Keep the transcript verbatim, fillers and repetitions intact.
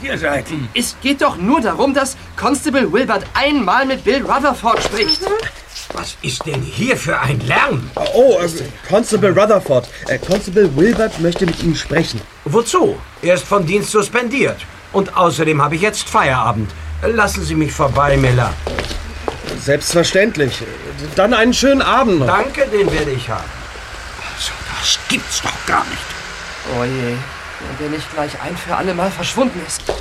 Ihr seid. Es geht doch nur darum, dass Constable Wilbert einmal mit Bill Rutherford spricht. Was ist denn hier für ein Lärm? Oh, äh, Constable Rutherford. Äh, Constable Wilbert möchte mit Ihnen sprechen. Wozu? Er ist vom Dienst suspendiert. Und außerdem habe ich jetzt Feierabend. Lassen Sie mich vorbei, Miller. Selbstverständlich. Dann einen schönen Abend noch. Danke, den werde ich haben. Also, das gibt's doch gar nicht. Oh je, wenn der nicht gleich ein für alle Mal verschwunden ist.